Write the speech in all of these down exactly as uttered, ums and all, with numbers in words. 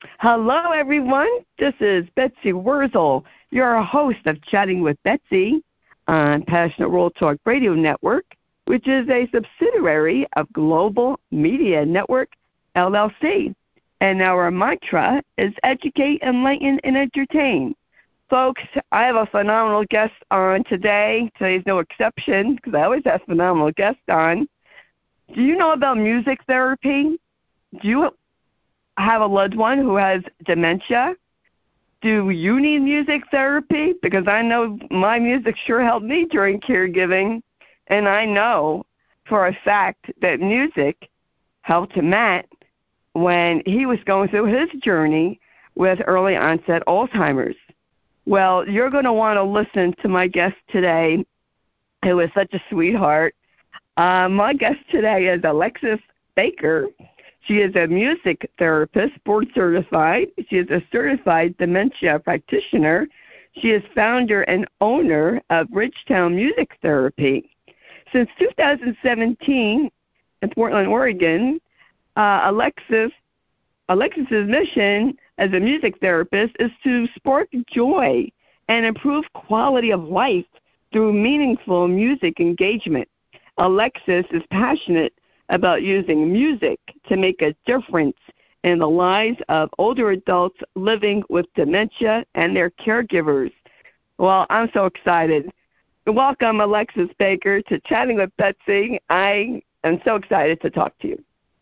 Hello, everyone. This is Betsy Wurzel, your host of Chatting with Betsy on Passionate World Talk Radio Network, which is a subsidiary of Global Media Network, L L C. And our mantra is educate, enlighten, and entertain. Folks, I have a phenomenal guest on today. Today's no exception because I always have phenomenal guests on. Do you know about music therapy? Do you have a loved one who has dementia? Do you need music therapy? Because I know my music sure helped me during caregiving, and I know for a fact that music helped Matt when he was going through his journey with early onset Alzheimer's. Well, you're going to want to listen to my guest today, who is such a sweetheart. Uh, my guest today is Alexis Baker. She is a music therapist, board certified. She is a certified dementia practitioner. She is founder and owner of Ridgetown Music Therapy. Since two thousand seventeen, in Portland, Oregon, uh, Alexis, Alexis's mission as a music therapist is to spark joy and improve quality of life through meaningful music engagement. Alexis is passionate about using music to make a difference in the lives of older adults living with dementia and their caregivers. Well, I'm so excited. Welcome, Alexis Baker, to Chatting with Betsy. I am so excited to talk to you.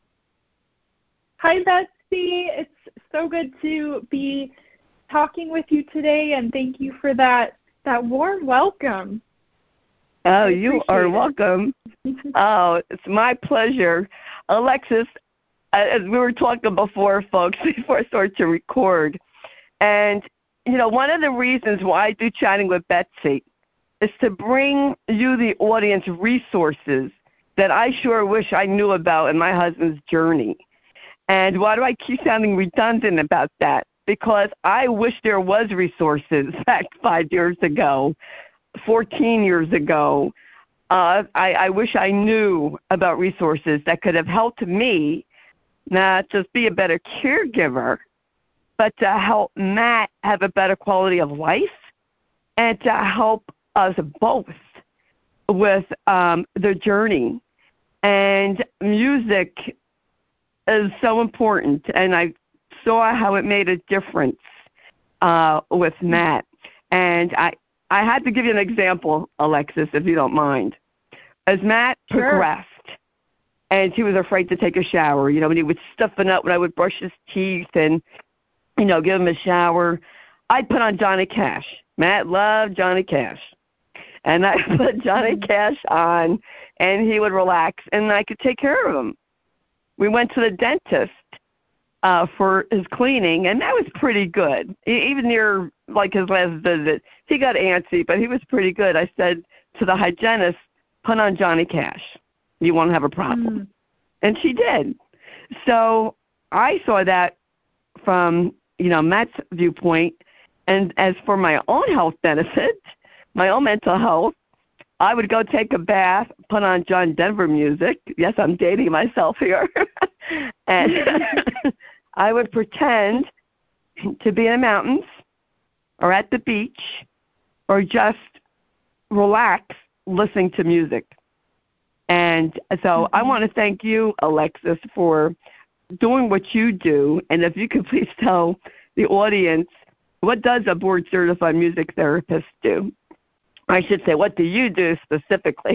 Hi, Betsy. It's so good to be talking with you today, and thank you for that, that warm welcome. Oh, you are welcome. Oh, it's my pleasure. Alexis, as we were talking before, folks, before I started to record, and, you know, one of the reasons why I do Chatting with Betsy is to bring you, the audience, resources that I sure wish I knew about in my husband's journey. And why do I keep sounding redundant about that? Because I wish there was resources back five years ago, fourteen years ago. Uh, I, I wish I knew about resources that could have helped me not just be a better caregiver, but to help Matt have a better quality of life and to help us both with um, the journey. And music is so important, and I saw how it made a difference uh, with Matt. And I, I had to give you an example, Alexis, if you don't mind. As Matt Sure. progressed, and he was afraid to take a shower, you know, when he would stiffen up when I would brush his teeth and, you know, give him a shower, I'd put on Johnny Cash. Matt loved Johnny Cash. And I put Johnny Cash on, and he would relax, and I could take care of him. We went to the dentist uh, for his cleaning, and that was pretty good. E- even near, like, his last visit, he got antsy, but he was pretty good. I said to the hygienist, put on Johnny Cash. You won't have a problem. Mm. And she did. So I saw that from, you know, Matt's viewpoint. And as for my own health benefit, my own mental health, I would go take a bath, put on John Denver music. Yes, I'm dating myself here. And I would pretend to be in the mountains or at the beach or just relax listening to music. And so mm-hmm. I want to thank you, Alexis, for doing what you do. And if you could please tell the audience, what does a board-certified music therapist do? I should say, what do you do specifically?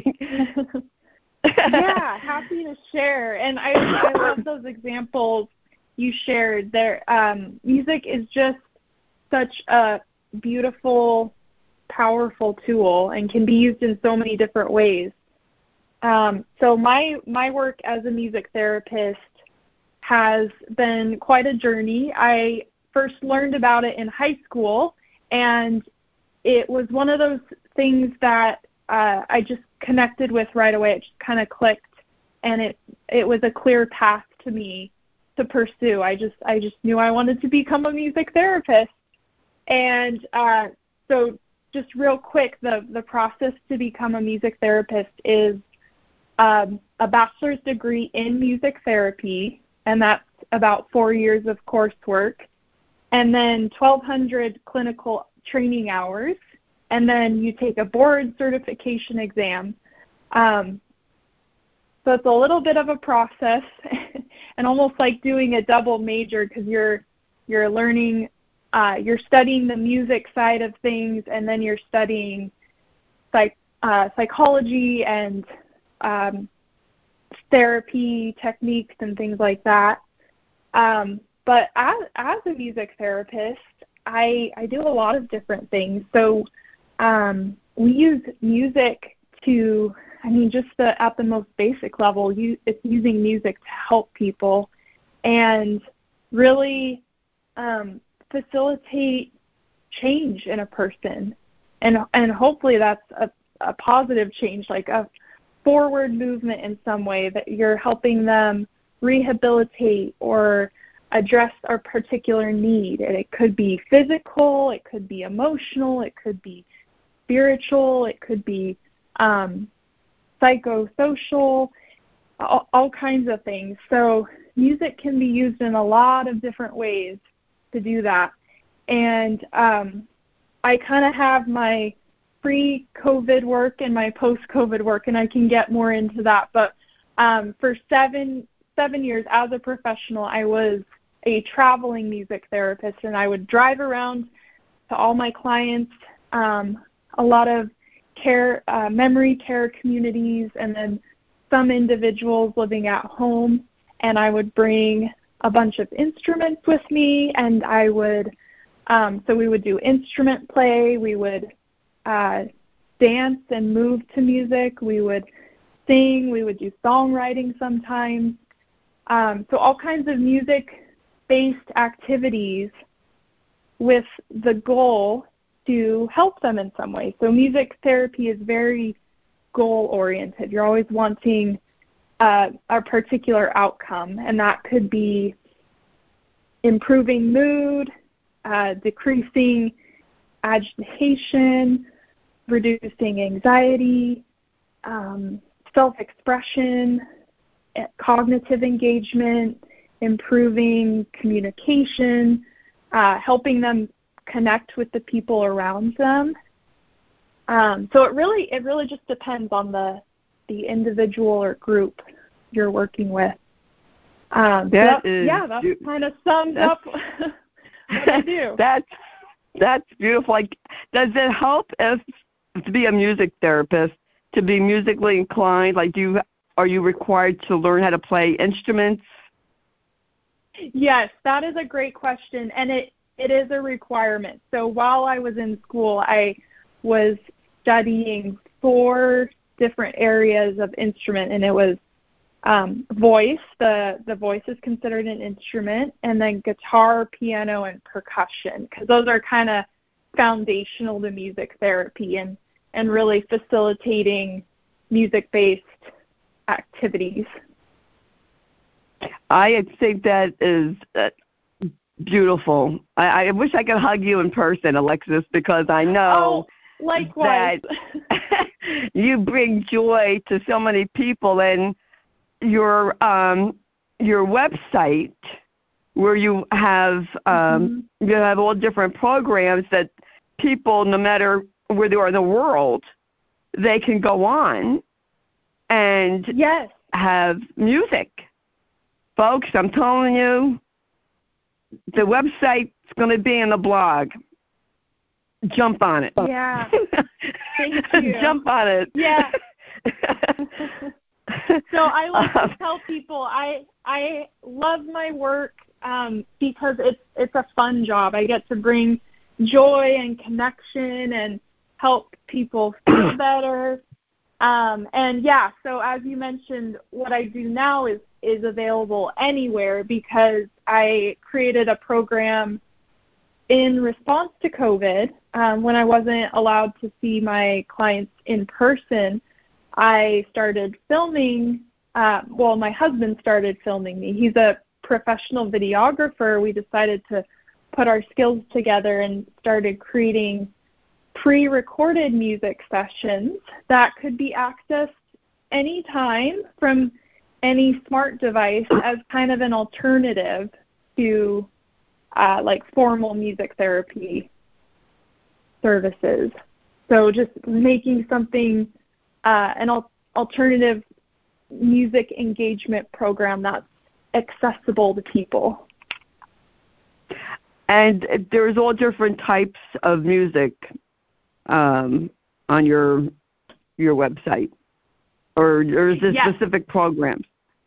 Yeah, happy to share. And I, I love those examples you shared. There, um, music is just such a beautiful, powerful tool and can be used in so many different ways. Um, so my my work as a music therapist has been quite a journey. I first learned about it in high school, and it was one of those things that uh, I just connected with right away. It just kind of clicked, and it it was a clear path to me to pursue. I just I just knew I wanted to become a music therapist. And uh, so just real quick, the, the process to become a music therapist is um, a bachelor's degree in music therapy, and that's about four years of coursework. and then twelve hundred clinical training hours, and then you take a board certification exam. Um, so it's a little bit of a process and almost like doing a double major because you're you're learning, uh, you're studying the music side of things, and then you're studying psych, uh, psychology and um, therapy techniques and things like that. Um, but as, as a music therapist, I, I do a lot of different things. So um, we use music to, I mean, just the, at the most basic level, you, it's using music to help people and really um, facilitate change in a person. And, and hopefully that's a, a positive change, like a forward movement in some way, that you're helping them rehabilitate or address a particular need. And it could be physical, it could be emotional, it could be spiritual, it could be um, psychosocial, all, all kinds of things. So music can be used in a lot of different ways to do that. And um, I kind of have my pre-COVID work and my post-COVID work, and I can get more into that. But um, for seven seven years as a professional, I was a traveling music therapist, and I would drive around to all my clients, um, a lot of care, uh, memory care communities, and then some individuals living at home, and I would bring a bunch of instruments with me, and I would, um, so we would do instrument play, we would uh, dance and move to music, we would sing, we would do songwriting sometimes, um, so all kinds of music-based activities with the goal to help them in some way. So music therapy is very goal-oriented. You're always wanting uh, a particular outcome, and that could be improving mood, uh, decreasing agitation, reducing anxiety, um, self-expression, cognitive engagement, improving communication, uh, helping them connect with the people around them. Um, so it really it really just depends on the the individual or group you're working with. Um, that so is, yeah, that kind of sums up what I do. That's that's beautiful. Like, does it help if to be a music therapist to be musically inclined? Like, do you are you required to learn how to play instruments? Yes, that is a great question, and it, it is a requirement. So while I was in school, I was studying four different areas of instrument, and it was um, voice. The, the voice is considered an instrument, and then guitar, piano, and percussion, because those are kind of foundational to music therapy and, and really facilitating music-based activities. I think that is uh, beautiful. I, I wish I could hug you in person, Alexis, because I know oh, likewise. that you bring joy to so many people. And your um, your website, where you have um, mm-hmm. you have all different programs that people, no matter where they are in the world, they can go on and yes. have music. Folks, I'm telling you, the website's going to be in the blog. Jump on it. Yeah. Thank you. Jump on it. Yeah. So I like to tell people I I love my work um, because it's it's a fun job. I get to bring joy and connection and help people feel better. Um, and yeah, so as you mentioned, what I do now is, is available anywhere because I created a program in response to COVID. Um, when I wasn't allowed to see my clients in person, I started filming, uh, well, my husband started filming me. He's a professional videographer. We decided to put our skills together and started creating pre-recorded music sessions that could be accessed anytime from any smart device as kind of an alternative to uh, like formal music therapy services. So just making something, uh, an al- alternative music engagement program that's accessible to people. And there's all different types of music um, on your your website, or, or is there Yes. specific programs?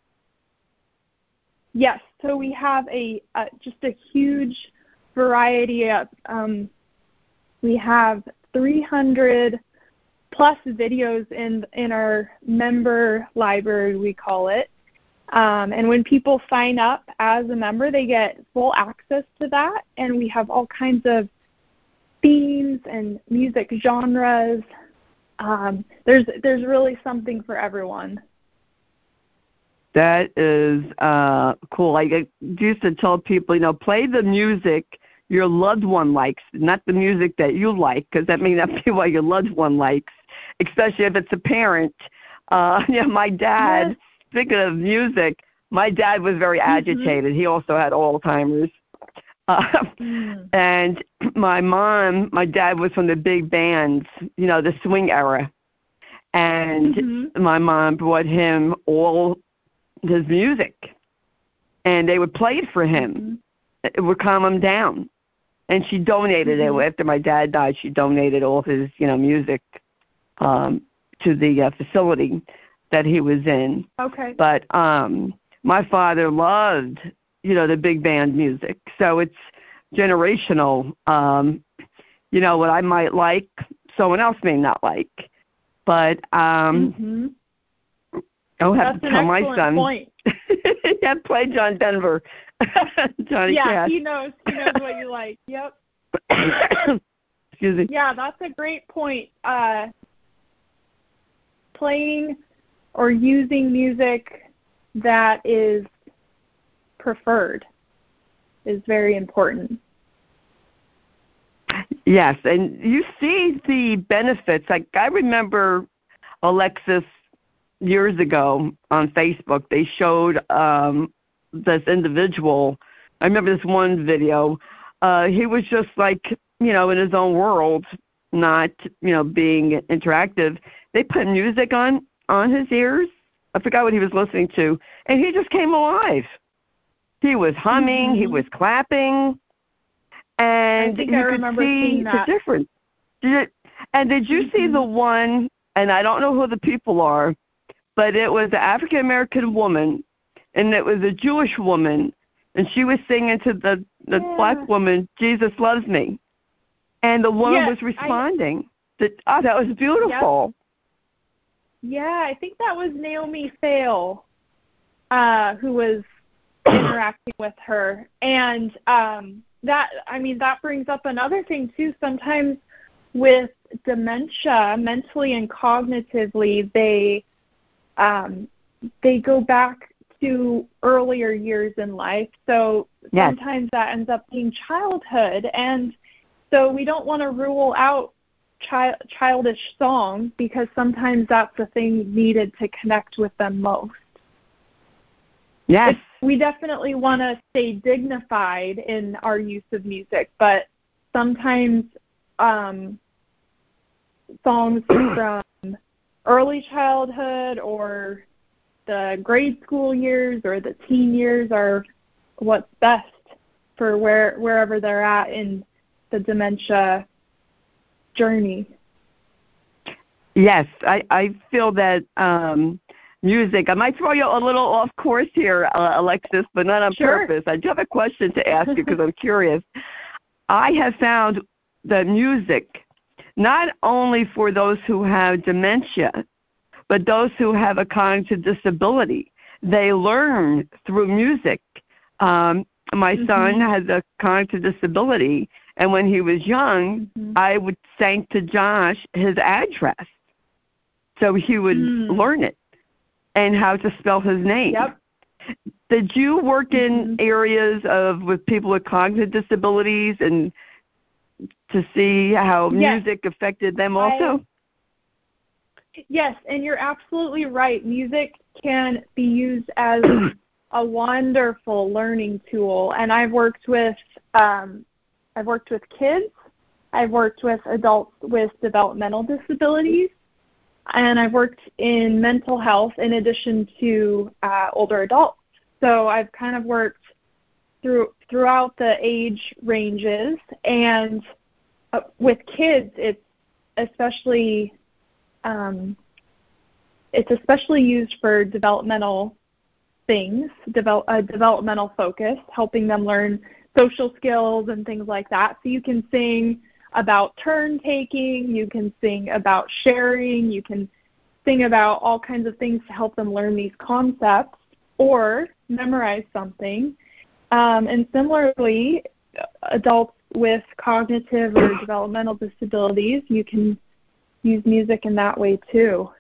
Yes. So we have a uh, just a huge variety of. Um, we have three hundred plus videos in in our member library, we call it. Um, and when people sign up as a member, they get full access to that. And we have all kinds of themes and music genres. Um, there's there's really something for everyone. That is uh, cool. I used to tell people, you know, play the music your loved one likes, not the music that you like, because that may not be what your loved one likes, especially if it's a parent. Uh, you know, my dad, Yes. speaking of music, my dad was very agitated. Mm-hmm. He also had Alzheimer's. Uh, mm. And my mom, my dad was from the big bands, you know, the swing era. And mm-hmm. my mom brought him all his music, and they would play it for him. Mm-hmm. It would calm him down. And she donated mm-hmm. it. After my dad died, she donated all his, you know, music um, to the uh, facility that he was in. Okay. But um, my father loved, you know, the big band music. So it's generational. Um, you know, what I might like, someone else may not like. But um, mm-hmm. I'll have That's to tell my son. Point. Yeah, play John Denver. Johnny yeah, Cash. he knows. He knows what you like. Yep. Excuse me. Yeah, that's a great point. Uh, playing or using music that is preferred is very important. Yes, and you see the benefits. Like I remember Alexis years ago on Facebook, they showed um, this individual. I remember this one video. Uh, he was just like, you know, in his own world, not, you know, being interactive. They put music on, on his ears. I forgot what he was listening to, and he just came alive. He was humming. Mm-hmm. He was clapping. And I think you I could remember see seeing that. the difference. Did it, and did you mm-hmm. see the one, and I don't know who the people are, but it was an African-American woman, and it was a Jewish woman, and she was singing to the, the yeah. black woman, Jesus Loves Me. And the woman yes, was responding. I, that, oh, that was beautiful. Yep. Yeah, I think that was Naomi Thale uh, who was interacting with her. And um, that, I mean, that brings up another thing, too. Sometimes with dementia, mentally and cognitively, they um, they go back to earlier years in life. So yes. sometimes that ends up being childhood. And so we don't want to rule out chi- childish songs because sometimes that's the thing needed to connect with them most. Yes. It's, we definitely want to stay dignified in our use of music, but sometimes um, songs from early childhood or the grade school years or the teen years are what's best for where wherever they're at in the dementia journey. Yes, I, I feel that um, music, I might throw you a little off course here, uh, Alexis, but not on sure. purpose. I do have a question to ask you because I'm curious. I have found that music, not only for those who have dementia, but those who have a cognitive disability, they learn through music. Um, my mm-hmm. son has a cognitive disability, and when he was young, mm-hmm. I would sing to Josh his address, so he would mm. learn it and how to spell his name. Yep. Did you work mm-hmm. in areas of with people with cognitive disabilities and to see how yes. music affected them also? I, yes, and you're absolutely right. Music can be used as a wonderful learning tool. And I've worked with um, I've worked with kids. I've worked with adults with developmental disabilities, and I've worked in mental health in addition to uh, older adults. So I've kind of worked through throughout the age ranges, and uh, with kids, it's especially um, it's especially used for developmental things, develop, a developmental focus, helping them learn social skills and things like that. So you can sing about turn taking, you can sing about sharing, you can sing about all kinds of things to help them learn these concepts or memorize something. Um, and similarly, adults with cognitive or developmental disabilities, you can use music in that way too.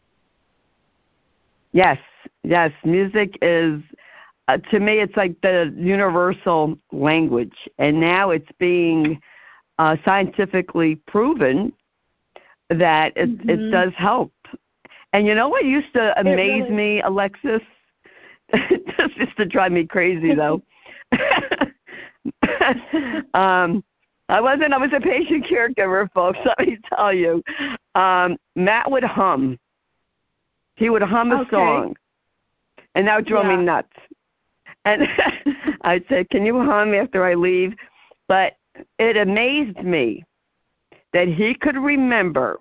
Yes, yes. Music is, uh, to me, it's like the universal language. And now it's being uh, scientifically proven that it, mm-hmm. it does help. And you know what used to amaze really... me, Alexis? This used to drive me crazy, though. um, I wasn't. I was a patient caregiver, folks. Let me tell you. Um, Matt would hum. He would hum a okay. song, and that drove yeah. me nuts. And I'd say, "Can you hum after I leave?" But it amazed me that he could remember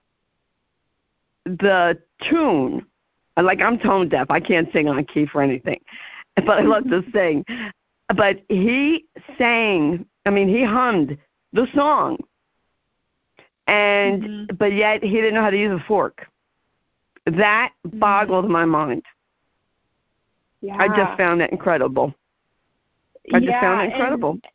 the tune. Like, I'm tone deaf. I can't sing on key for anything, but I love to sing. But he sang, I mean, he hummed the song, and mm-hmm. but yet he didn't know how to use a fork. That mm-hmm. boggled my mind. Yeah. I just found it incredible. I yeah, just found it incredible. And,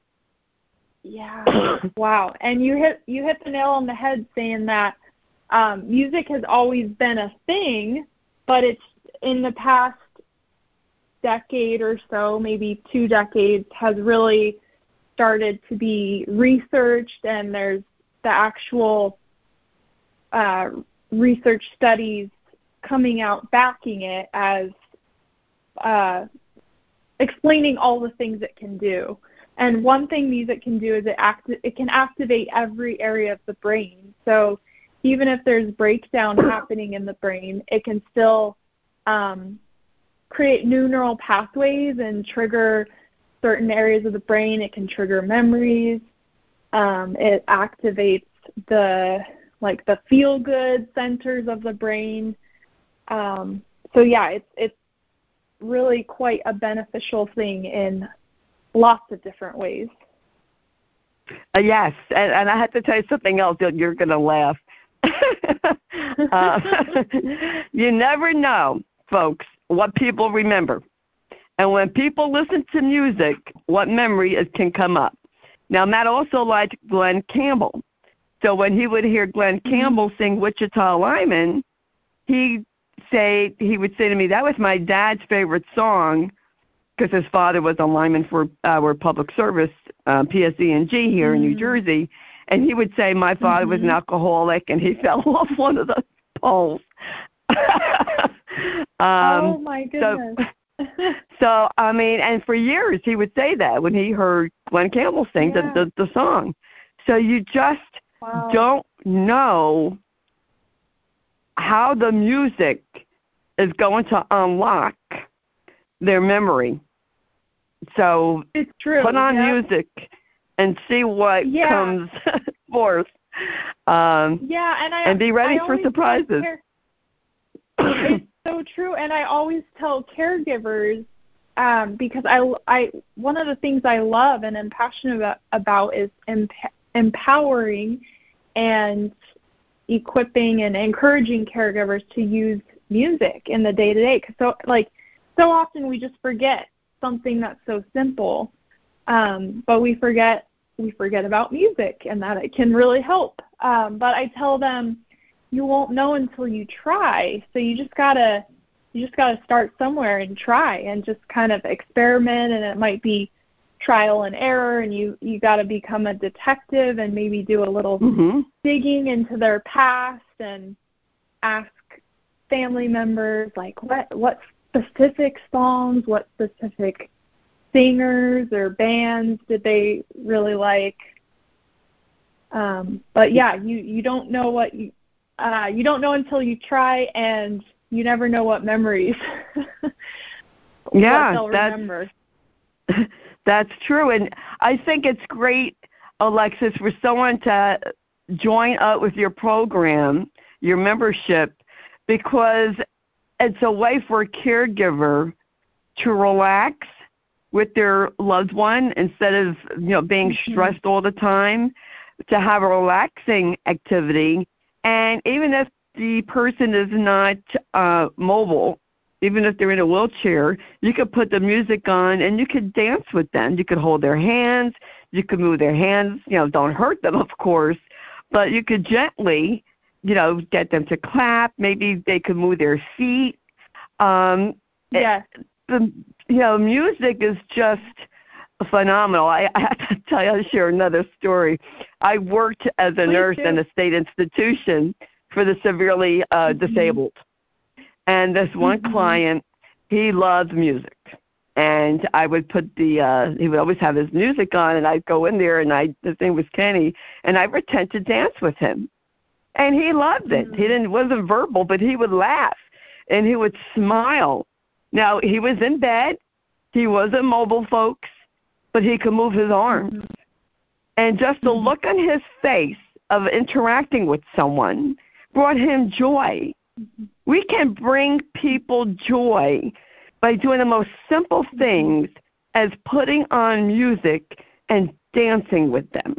yeah. Wow. And you hit you hit the nail on the head saying that um, music has always been a thing, but it's in the past decade or so, maybe two decades, has really started to be researched, and there's the actual uh, research studies coming out backing it as uh, explaining all the things it can do. And one thing music can do is it act- it can activate every area of the brain. So even if there's breakdown happening in the brain, it can still um, create new neural pathways and trigger certain areas of the brain. It can trigger memories. Um, it activates the like the feel-good centers of the brain. Um, so yeah, it's it's really quite a beneficial thing in lots of different ways. Uh, yes, and, and I have to tell you something else. You're going to laugh. uh, you never know, folks, what people remember. And when people listen to music, what memory is, can come up. Now, Matt also liked Glenn Campbell. So when he would hear Glenn Campbell sing Wichita Lineman, he say he would say to me, that was my dad's favorite song, because his father was a lineman for our public service, uh, P S E and G here mm. in New Jersey. And he would say my father mm-hmm. was an alcoholic and he fell off one of the poles. um, oh, my goodness. So, so, I mean, and for years he would say that when he heard Glenn Campbell sing yeah. the, the, the song. So you just wow. don't know how the music is going to unlock their memory. So it's true. Put on yeah. music and see what yeah. comes forth. Um, yeah, and I and be ready I for surprises. Care- it's so true, and I always tell caregivers um, because I, I one of the things I love and am passionate about, about is emp- empowering and equipping and encouraging caregivers to use music in the day to day. Because so like so often we just forget something that's so simple, um, but we forget we forget about music and that it can really help. Um, but I tell them you won't know until you try. So you just gotta you just gotta start somewhere and try and just kind of experiment. And it might be trial and error, and you you gotta become a detective and maybe do a little mm-hmm. digging into their past and ask family members like what what specific songs, what specific singers or bands did they really like. Um, but yeah, you, you don't know what you uh, you don't know until you try, and you never know what memories yeah, what they'll that's, remember. That's true, and I think it's great, Alexis, for someone to join up with your program, your membership, because it's a way for a caregiver to relax with their loved one instead of, you know, being mm-hmm. stressed all the time, to have a relaxing activity. And even if the person is not uh, mobile, even if they're in a wheelchair, you could put the music on and you could dance with them. You could hold their hands. You could move their hands. You know, don't hurt them, of course, but you could gently, you know, get them to clap. Maybe they could move their feet. Um, yeah. The, you know, music is just phenomenal. I, I have to tell you, I'll share another story. I worked as a Please nurse do. in a state institution for the severely uh, mm-hmm. disabled. And this one mm-hmm. client, he loves music. And I would put the, uh, he would always have his music on, and I'd go in there, and I, his name was Kenny, and I would pretend to dance with him. And he loved it. Mm-hmm. He didn't, wasn't verbal, but he would laugh, and he would smile. Now, he was in bed. He wasn't mobile, folks, but he could move his arms. Mm-hmm. And just the mm-hmm. look on his face of interacting with someone brought him joy. Mm-hmm. We can bring people joy by doing the most simple things as putting on music and dancing with them.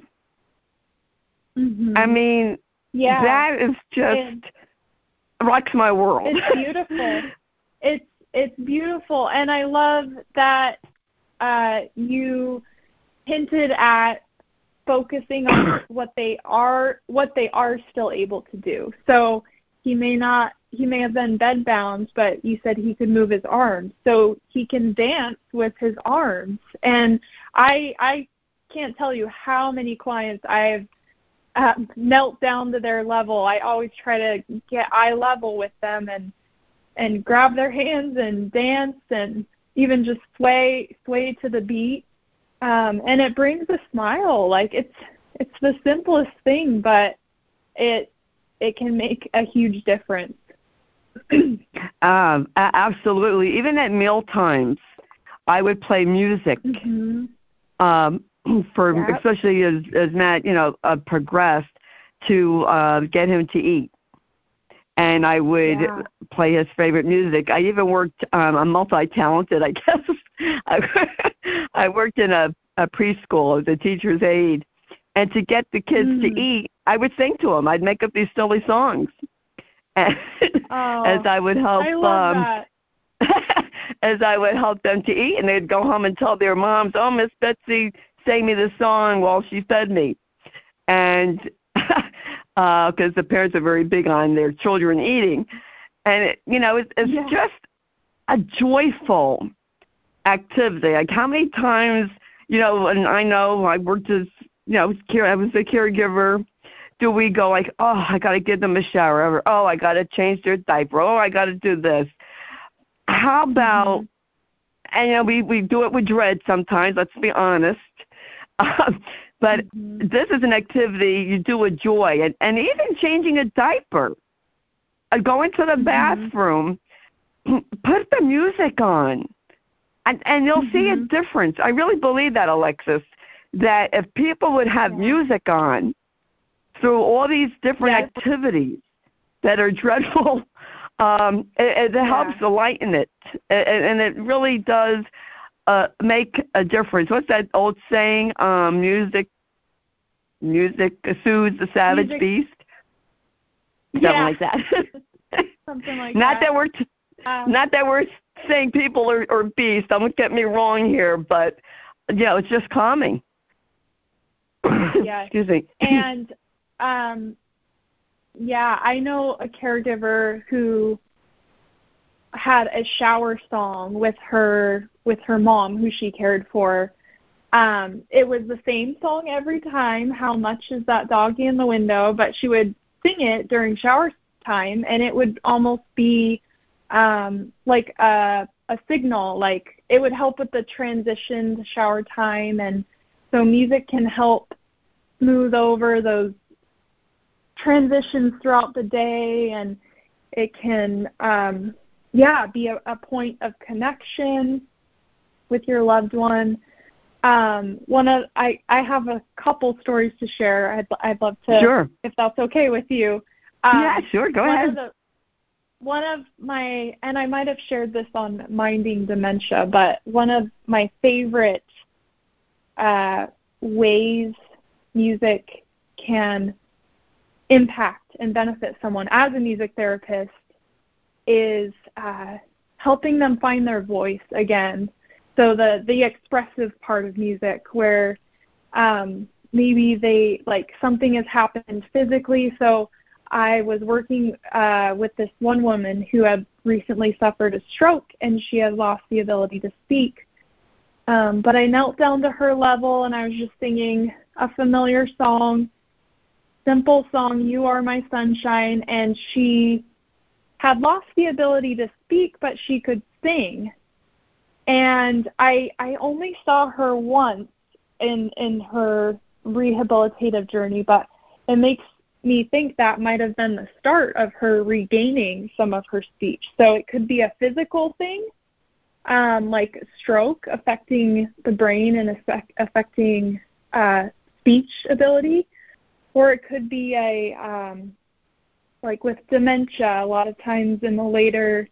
Mm-hmm. I mean, yeah. that is just and rocks my world. It's beautiful. it's it's beautiful, and I love that uh, you hinted at focusing on what they are what they are still able to do. So he may not he may have been bedbound, but you said he could move his arms, so he can dance with his arms. And I I can't tell you how many clients I've uh, knelt down to their level. I always try to get eye level with them and and grab their hands and dance and even just sway sway to the beat. Um, and it brings a smile. Like it's it's the simplest thing, but it it can make a huge difference. um, absolutely. Even at meal times, I would play music. Mm-hmm. Um, for yep. especially as as Matt, you know, uh, progressed to uh, get him to eat, and I would yeah. play his favorite music. I even worked. Um, I'm multi-talented, I guess. I, I worked in a, a preschool as a teacher's aide, and to get the kids mm. to eat, I would sing to them. I'd make up these silly songs, and, oh, as I would help. I love um, that. as I would help them to eat, and they'd go home and tell their moms, "Oh, Miss Betsy sang me this song while she fed me," and because uh, the parents are very big on their children eating, and it, you know, it's, it's yeah. just a joyful activity. Like how many times, you know, and I know I worked as, you know, care, I was a caregiver. Do we go like, oh, I got to give them a shower, or oh, I got to change their diaper, oh, I got to do this. How about, mm-hmm. and you know, we, we do it with dread sometimes, let's be honest. Um, but mm-hmm. this is an activity you do with joy. And, and even changing a diaper, uh, going to the mm-hmm. bathroom, put the music on, and, and you'll mm-hmm. see a difference. I really believe that, Alexis, that if people would have yeah. music on through all these different yes. activities that are dreadful, Um, it, it yeah. helps to lighten it, and, and it really does uh, make a difference. What's that old saying? Um, music, music soothes the savage music. beast. Something yeah. like that. Something like not that. that we're, t- um, not that we're saying people are, are beasts. Don't get me wrong here, but you know, it's just calming. Yes. Excuse me. And um. Yeah, I know a caregiver who had a shower song with her with her mom who she cared for. Um, it was the same song every time, How Much Is That Doggy in the Window, but she would sing it during shower time, and it would almost be um, like a, a signal, like it would help with the transition to shower time. And so music can help smooth over those transitions throughout the day, and it can, um, yeah, be a, a point of connection with your loved one. Um, one of I, I have a couple stories to share. I'd I'd love to, sure, if that's okay with you. Um, yeah, sure, go one ahead. Of the, one of my, and I might have shared this on Minding Dementia, but one of my favorite uh, ways music can impact and benefit someone as a music therapist is uh, helping them find their voice again. So the, the expressive part of music, where um, maybe they, like, something has happened physically. So I was working uh, with this one woman who had recently suffered a stroke, and she had lost the ability to speak. Um, but I knelt down to her level, and I was just singing a familiar song, simple song, You Are My Sunshine, and she had lost the ability to speak, but she could sing. And I I only saw her once in in her rehabilitative journey, but it makes me think that might have been the start of her regaining some of her speech. So it could be a physical thing, um, like stroke affecting the brain and affect, affecting uh, speech ability, or it could be a, um, like with dementia, a lot of times in the later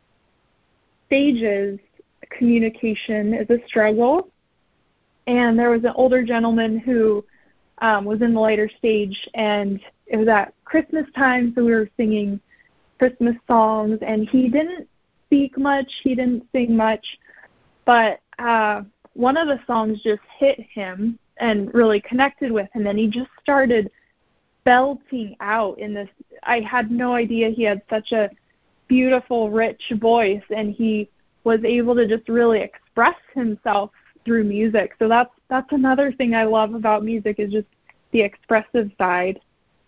stages, communication is a struggle. And there was an older gentleman who um, was in the later stage, and it was at Christmas time, so we were singing Christmas songs, and he didn't speak much, he didn't sing much, but uh, one of the songs just hit him and really connected with him, and he just started belting out in this. I had no idea he had such a beautiful, rich voice, and he was able to just really express himself through music. So that's that's another thing I love about music, is just the expressive side.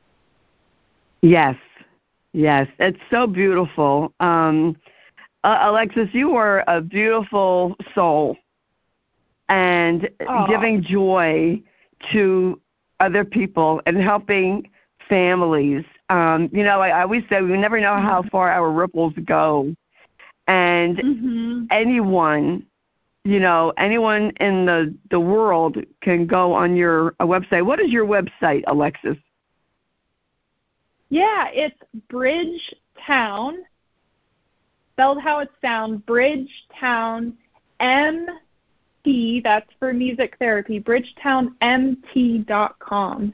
Yes, yes, it's so beautiful. Um, uh, Alexis, you are a beautiful soul, and Aww. giving joy to other people and helping families. Um, you know, I, I always say we never know how far our ripples go. And mm-hmm. anyone, you know, anyone in the, the world can go on your uh, website. What is your website, Alexis? Yeah, it's Bridgetown, spelled how it sounds, Bridgetown M T, that's for music therapy, bridgetown m t dot com.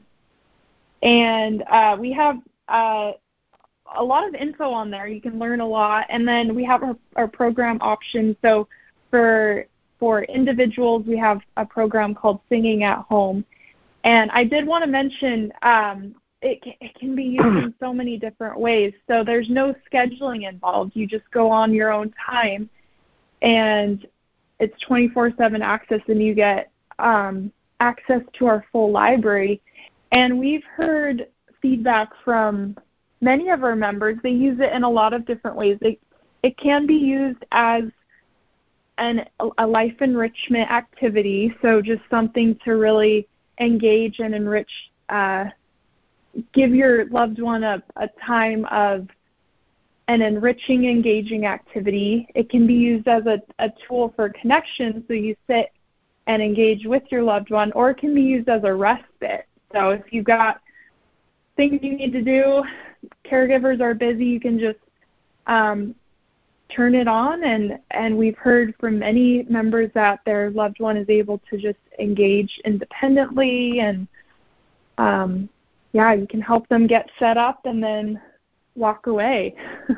And uh, we have uh, a lot of info on there. You can learn a lot. And then we have our, our program options. So for for individuals, we have a program called Singing at Home. And I did want to mention um, it, it can be used in so many different ways. So there's no scheduling involved. You just go on your own time, and it's twenty-four seven access, and you get um, access to our full library. And we've heard feedback from many of our members. They use it in a lot of different ways. It, it can be used as an, a life enrichment activity, so just something to really engage and enrich, uh, give your loved one a, a time of an enriching, engaging activity. It can be used as a, a tool for connection, so you sit and engage with your loved one, or it can be used as a respite. So if you've got things you need to do, caregivers are busy, you can just um, turn it on, and, and we've heard from many members that their loved one is able to just engage independently, and um, yeah, you can help them get set up and then walk away.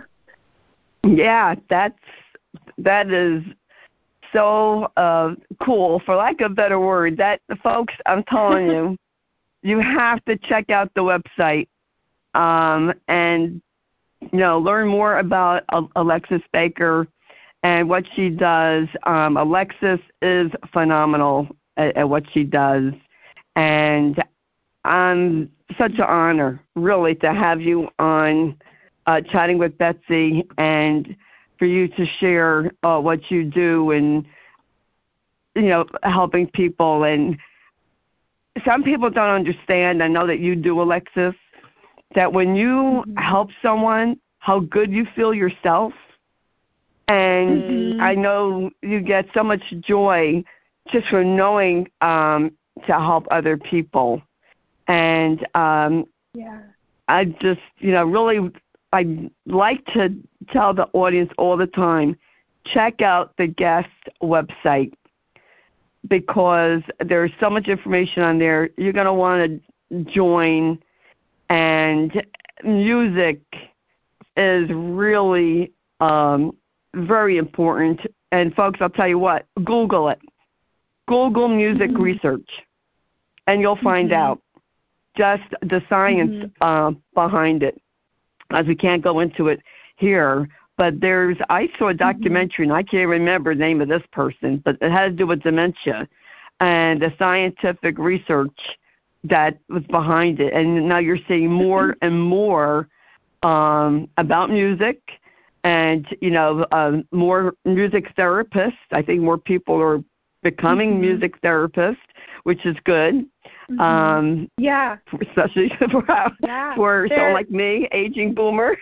Yeah, that's that is so uh, cool, for lack of a better word. That, folks, I'm telling you, you have to check out the website um, and you know learn more about Alexis Baker and what she does. Um, Alexis is phenomenal at, at what she does, and I'm such an honor, really, to have you on uh, Chatting with Betsy. And for you to share uh, what you do and, you know, helping people. And some people don't understand, I know that you do, Alexis, that when you mm-hmm. help someone, how good you feel yourself. And mm-hmm. I know you get so much joy just from knowing um, to help other people. And um, yeah. I just, you know, really, I like to tell the audience all the time, check out the guest website, because there's so much information on there. You're going to want to join, and music is really um, very important. And folks, I'll tell you what, Google it. Google music mm-hmm. research, and you'll find mm-hmm. out just the science mm-hmm. uh, behind it, as we can't go into it here. But there's, I saw a documentary, mm-hmm. and I can't remember the name of this person, but it had to do with dementia and the scientific research that was behind it. And now you're seeing more and more um, about music, and, you know, uh, more music therapists. I think more people are becoming mm-hmm. music therapists, which is good. Mm-hmm. Um, yeah. Especially for, yeah. for someone like me, aging boomer.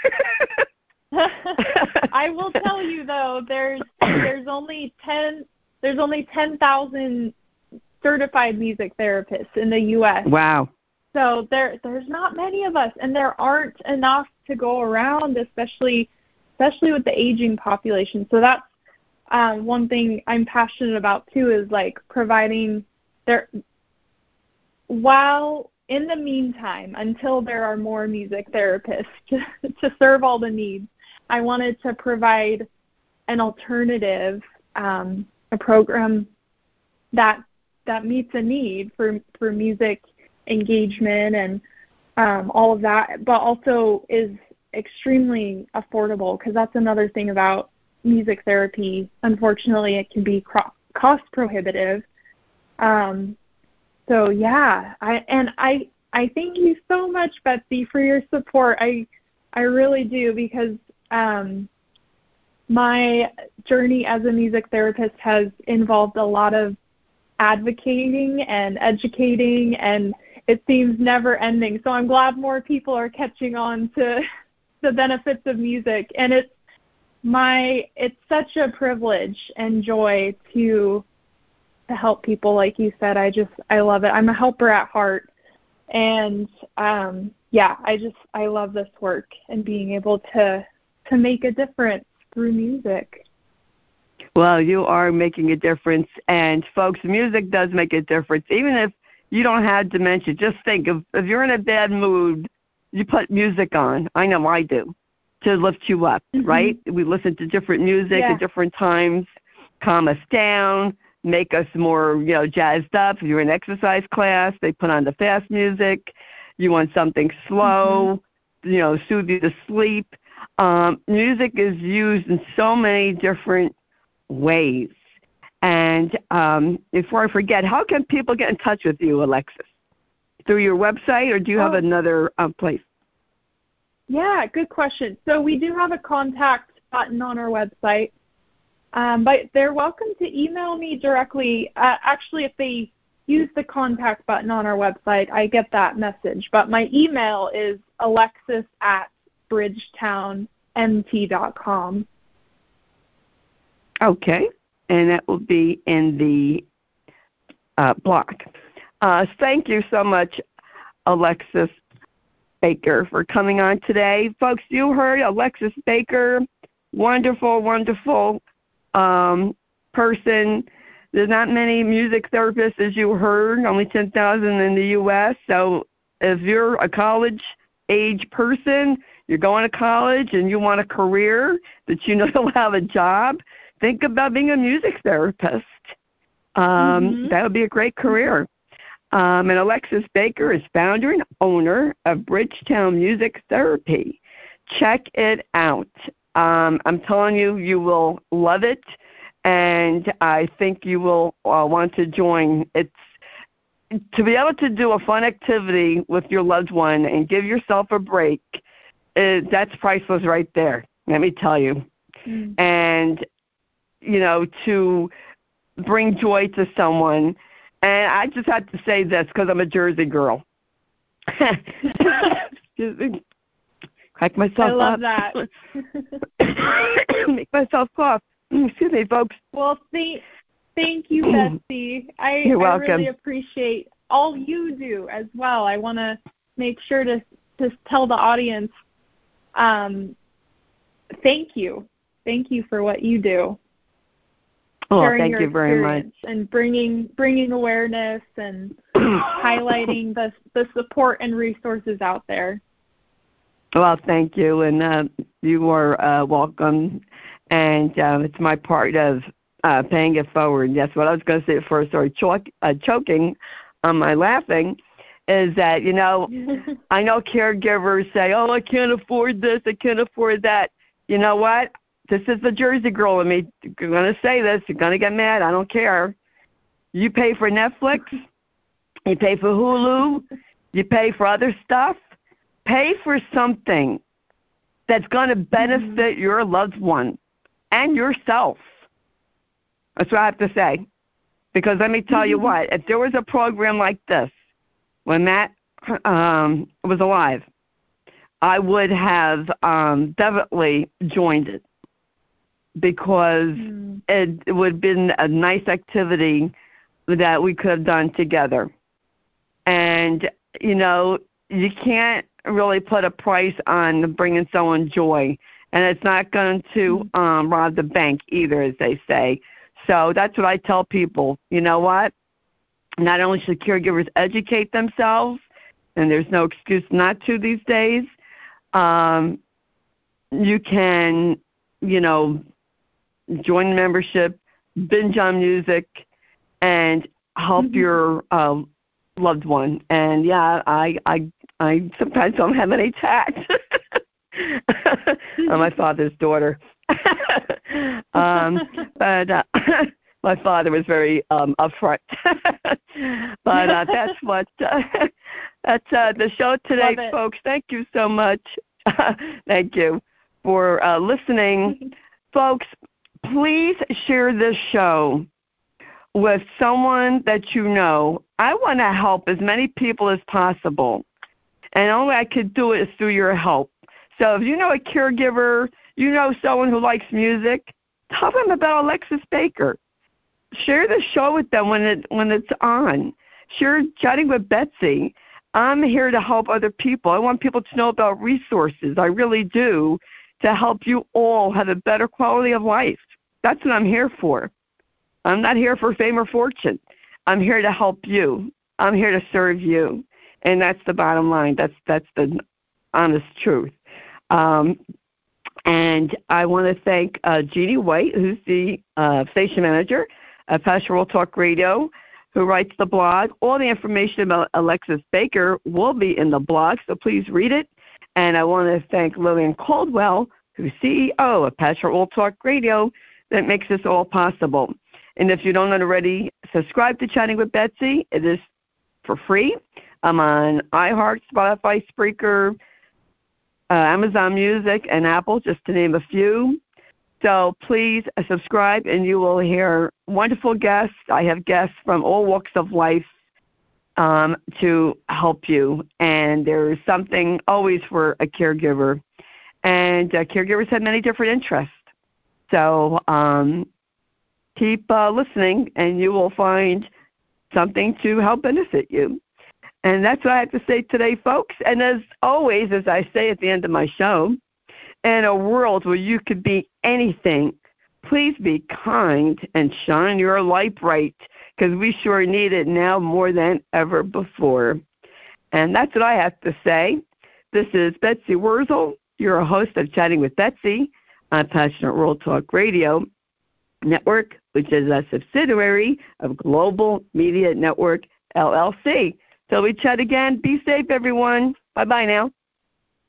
I will tell you though, there's there's only ten there's only ten thousand certified music therapists in the U S. Wow. So there there's not many of us, and there aren't enough to go around, especially especially with the aging population. So that's um, one thing I'm passionate about too, is like providing there while in the meantime, until there are more music therapists to, to serve all the needs, I wanted to provide an alternative, um, a program that that meets a need for for music engagement and um, all of that, but also is extremely affordable, because that's another thing about music therapy. Unfortunately, it can be cost prohibitive. Um, so yeah, I and I I thank you so much, Betsy, for your support. I I really do, because um, my journey as a music therapist has involved a lot of advocating and educating, and it seems never ending. So I'm glad more people are catching on to the benefits of music, and it's my it's such a privilege and joy to to help people. Like you said, I just I love it. I'm a helper at heart, and um, yeah, I just I love this work and being able to to make a difference through music. Well, you are making a difference, and folks, music does make a difference. Even if you don't have dementia, just think, if, if you're in a bad mood, you put music on. I know I do, to lift you up, mm-hmm. right? We listen to different music yeah. at different times, calm us down, make us more, you know, jazzed up. If you're in exercise class, they put on the fast music. You want something slow, mm-hmm. you know, soothe you to sleep. Um, music is used in so many different ways. And um, before I forget, how can people get in touch with you, Alexis? Through your website, or do you oh. have another uh, place? Yeah, good question. So we do have a contact button on our website, um, but they're welcome to email me directly. Uh, actually, if they use the contact button on our website, I get that message. But my email is alexis at bridgetown m t dot com. Okay, and that will be in the uh, blog. Uh, thank you so much, Alexis Baker, for coming on today. Folks, you heard Alexis Baker, wonderful, wonderful um, person. There's not many music therapists, as you heard, only ten thousand in the U S So if you're a college-age person, you're going to college and you want a career that you know you'll have a job, think about being a music therapist. Um, mm-hmm. That would be a great career. Um, and Alexis Baker is founder and owner of Bridgetown Music Therapy. Check it out. Um, I'm telling you, you will love it, and I think you will uh, want to join. It's to be able to do a fun activity with your loved one and give yourself a break. It, that's priceless right there. Let me tell you. mm. and, you know, to bring joy to someone. And I just have to say this because I'm a Jersey girl. Excuse me. Crack myself I love up. that. Make myself cough. Excuse me, folks. Well, thank, thank you, Betsy. I, You're I welcome. really appreciate all you do as well. I want to make sure to, to tell the audience, um, thank you. Thank you for what you do. Oh, Sharing thank your you very much. experience and bringing bringing awareness and highlighting the the support and resources out there. Well, thank you, and uh, you are uh, welcome. And uh, it's my part of uh, paying it forward. Yes, what I was going to say first, sorry, choke, uh, choking on my laughing, is that, you know, I know caregivers say, oh, I can't afford this, I can't afford that. You know what? This is the Jersey girl in me. You're going to say this. You're going to get mad. I don't care. You pay for Netflix. You pay for Hulu. You pay for other stuff. Pay for something that's going to benefit mm-hmm. your loved one and yourself. That's what I have to say. Because let me tell mm-hmm. you what, if there was a program like this when Matt um, was alive, I would have um, definitely joined it. Because mm. it, it would have been a nice activity that we could have done together. And, you know, you can't really put a price on bringing someone joy. And it's not going to mm. um, rob the bank either, as they say. So that's what I tell people. You know what? Not only should caregivers educate themselves, and there's no excuse not to these days, um, you can, you know, join membership, binge on music, and help mm-hmm. your uh, loved one. And yeah, I I I sometimes don't have any tact. I'm my father's daughter, um, but uh, my father was very um, upfront. But uh, that's what uh, that's uh, the show today, folks. Thank you so much. Thank you for uh, listening, folks. Please share this show with someone that you know. I want to help as many people as possible, and only I could do it is through your help. So if you know a caregiver, you know someone who likes music, tell them about Alexis Baker. Share the show with them when it when it's on. Share Chatting with Betsy. I'm here to help other people. I want people to know about resources. I really do, to help you all have a better quality of life. That's what I'm here for. I'm not here for fame or fortune. I'm here to help you. I'm here to serve you. And that's the bottom line. That's that's the honest truth. Um, and I want to thank uh, Jeannie White, who's the uh, station manager at Pastoral Talk Radio, who writes the blog. All the information about Alexis Baker will be in the blog, so please read it. And I want to thank Lillian Caldwell, who's C E O of Pastoral Talk Radio, that makes this all possible. And if you don't already subscribe to Chatting with Betsy, it is for free. I'm on iHeart, Spotify, Spreaker, uh, Amazon Music, and Apple, just to name a few. So please uh, subscribe, and you will hear wonderful guests. I have guests from all walks of life um, to help you. And there is something always for a caregiver. And uh, caregivers have many different interests. So um, keep uh, listening, and you will find something to help benefit you. And that's what I have to say today, folks. And as always, as I say at the end of my show, in a world where you could be anything, please be kind and shine your light bright, because we sure need it now more than ever before. And that's what I have to say. This is Betsy Wurzel, your host of Chatting with Betsy on Passionate World Talk Radio Network, which is a subsidiary of Global Media Network, L L C. Till we chat again, be safe, everyone. Bye-bye now.